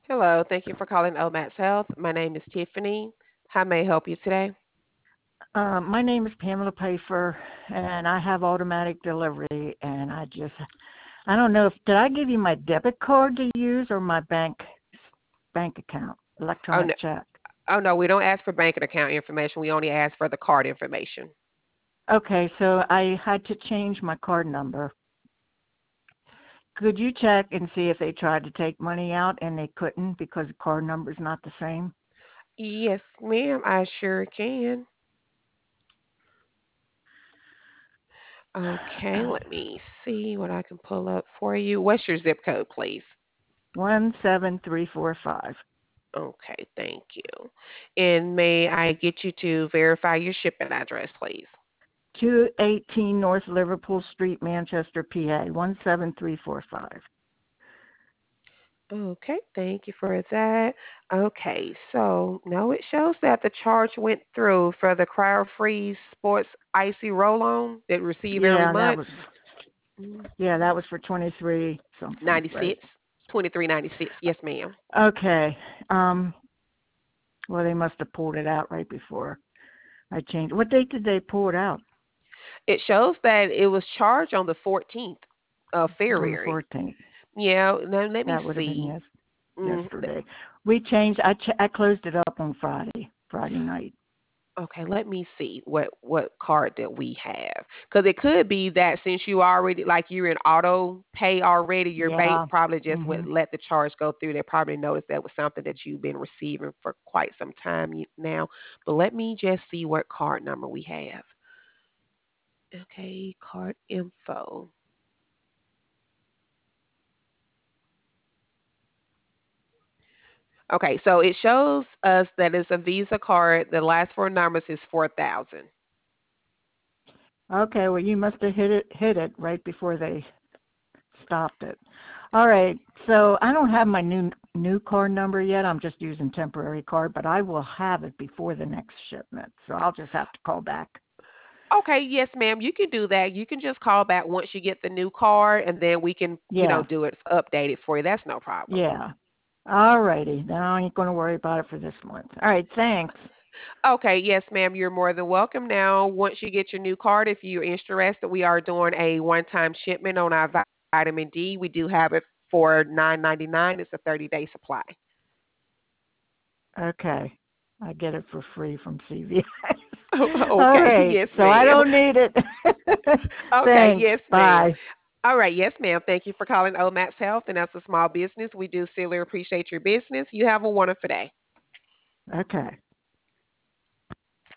Hello, thank you for calling OMAX Health. My name is Tiffany. How may I help you today? My name is Pamela Pfeiffer, and I have automatic delivery. And I don't know if did I give you my debit card to use or my bank account, Oh electronic no, check. oh no, we don't ask for bank and account information. We only ask for the card information. Okay, so I had to change my card number. Could you check and see if they tried to take money out and they couldn't because the card number is not the same? Yes, ma'am, I sure can. Okay, let me see what I can pull up for you. What's your zip code, please? 17345. Okay, thank you. And may I get you to verify your shipping address, please? 218 North Liverpool Street, Manchester, PA, 17345. Okay, thank you for that. Okay, so no, it shows that the charge went through for the Cryo Freeze Sports Icy Roll On that receive every Yeah, that month. was Yeah, that was for 23 something, right? 96, 23.96. Yes, ma'am. Okay. Um, well, they must have pulled it out right before I changed. What date did they pull it out? It shows that it was charged on the 14th of On the February. 14th. Yeah, now let me That would have been see. Mm, yesterday. We changed. I closed it up on Friday night. Okay, let me see what card that we have, because it could be that since you already like you're in auto pay already, your bank Yeah. probably just would Mhm. let the charge go through. They probably noticed that was something that you've been receiving for quite some time now. But let me just see what card number we have. Okay, card info. Okay, so it shows us that it's a Visa card. The last four numbers is 4,000. Okay. Well, you must have hit it right before they stopped it. All right. So I don't have my new card number yet. I'm just using temporary card, but I will have it before the next shipment. So I'll just have to call back. Okay, yes, ma'am. You can do that. You can just call back once you get the new card, and then we can, Yeah. do it, update it for you. That's no problem. Yeah. All righty. Then I ain't going to worry about it for this month. All right. Thanks. Okay, yes, ma'am. You're more than welcome. Now, once you get your new card, if you're interested, we are doing a one-time shipment on our vitamin D. We do have it for 9.99. It's a 30-day supply. Okay. I get it for free from CVS. All Okay, right. yes, So I ma'am. don't need it. Okay, Thanks. yes, ma'am. Bye. All right, yes, ma'am. Thank you for calling Omax Health, and as a small business, we do sincerely appreciate your business. You have a wonderful day. Okay.